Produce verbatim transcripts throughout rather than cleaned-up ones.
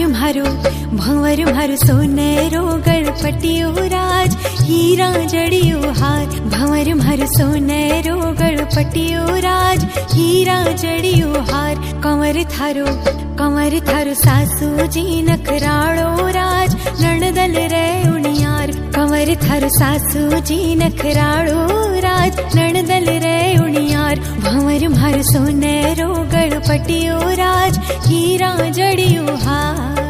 भंवर मारो भंवर मारो सोनेरो गणपतियो राज हीरा जड़ियो हार भंवर मारो सोनेरो गणपतियो राज हीरा जड़ियो हार कंवर थारो कंवर थारो सासू जी नखराड़ो राज नणदल रे उनियार कंवर थारो सासू जी नखराड़ो राज नणदल रे उनियार भंवर मारो सोनेरो गणपतियो राज हीरा जड़ियो हार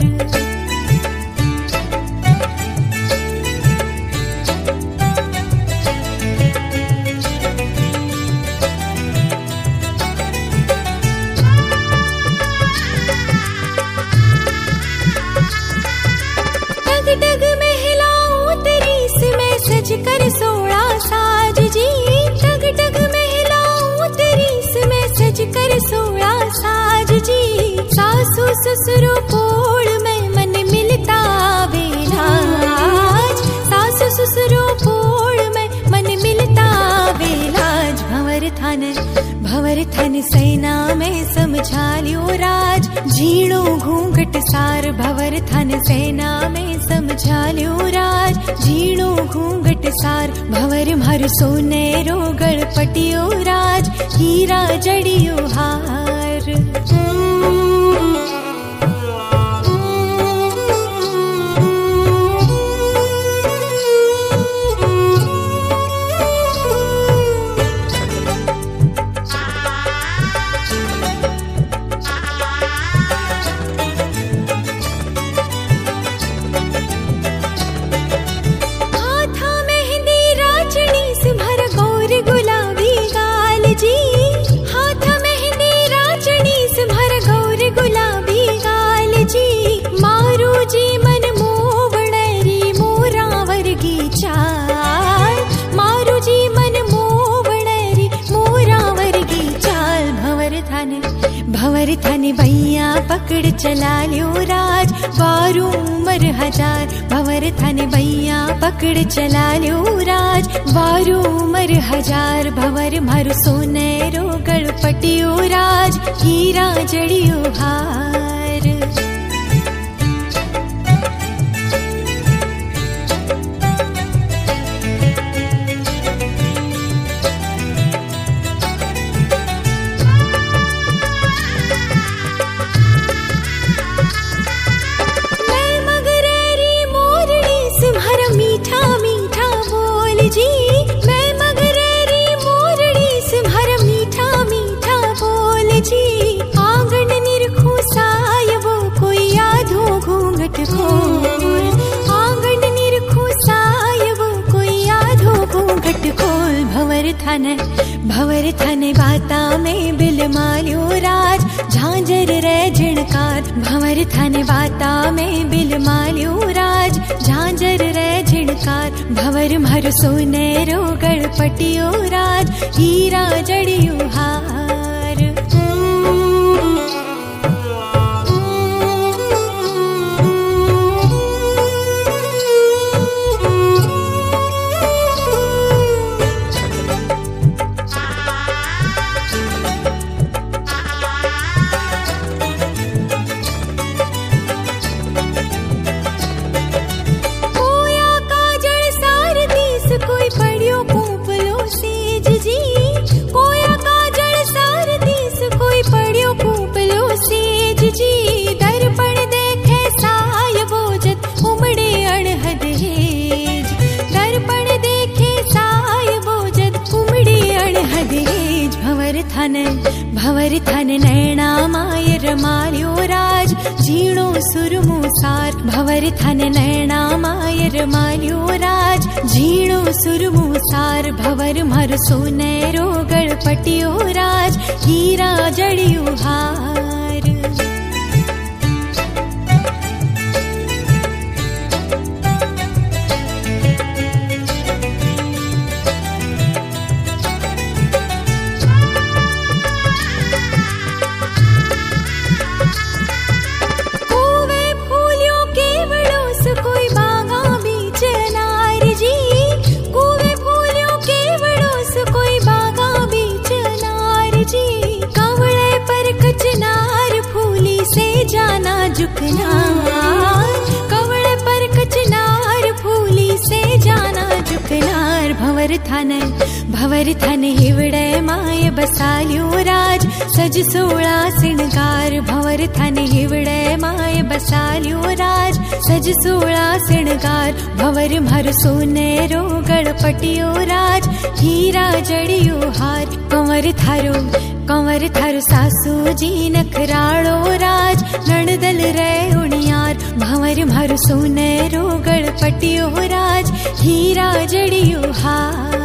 डग महलाऊं तेरी से मैं सज कर सोड़ा साज जी डग डग महलाऊं तेरी से मैं सज कर सोड़ा साज जी सासू ससुरो पोड़ में मन मिलता वेलाज सासू ससुरो पोड़ में मन मिलता वेलाज भंवर थान भंवर थान सेना में समझा लियो राज झीणो घूंघट सार भंवर थान सेना में समझा लियो राज झीणो घूंघट सार भंवर मारो सोनेरो गणपतियो राज हीरा जड़ियो हार भंवर थाने भैया पकड़ चला लियो राज बारू उमर हजार भंवर थाने भैया पकड़ चला लियो राज बारू उमर हजार भंवर मारो सोनेरो गणपतियो राज हीरा जड़ियो हार भंवर थाने बाता में बिल मालियो राज झांझर रे झिणकार भंवर थाने बाता में बिल मालियो राज झांझर रे झिणकार भंवर मारो सोनेरो गणपतियो राज हीरा जड़ियो हार भंवर थान नैना मायर मारियो राज झीणो सुरमो सार भंवर थान नैना मायर मारियो राज झीणो सुरमो सार भंवर मारो सोनेरो गणपतियो राज हीरा जड़ियो हार जी कवड़े पर कचना भंवर थाने भंवर थाने हिवड़े माय बसाल्यो राज सज सोळा सिणगार भंवर थाने हिवड़े माय बसाल्यो राज सज सोळा सिणगार भंवर मारो सोनेरो गणपटियो राज हीरा जड़ियो हार कंवर थारो कंवर थारो सासूजी नखराड़ो राज नणदल रे उणियार भंवर मारो सोनेरो गणपटियो राज हीरा जड़ियो हार।